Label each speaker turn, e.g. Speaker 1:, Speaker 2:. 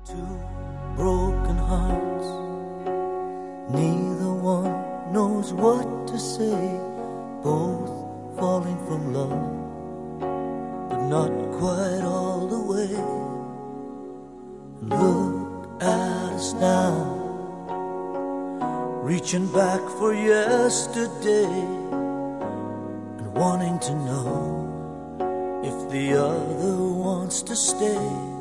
Speaker 1: Two broken hearts, neither one knows what to say. Both falling from love, but not quite all the way. Look at us now, reaching back for yesterday, and wanting to know if the other wants to stay.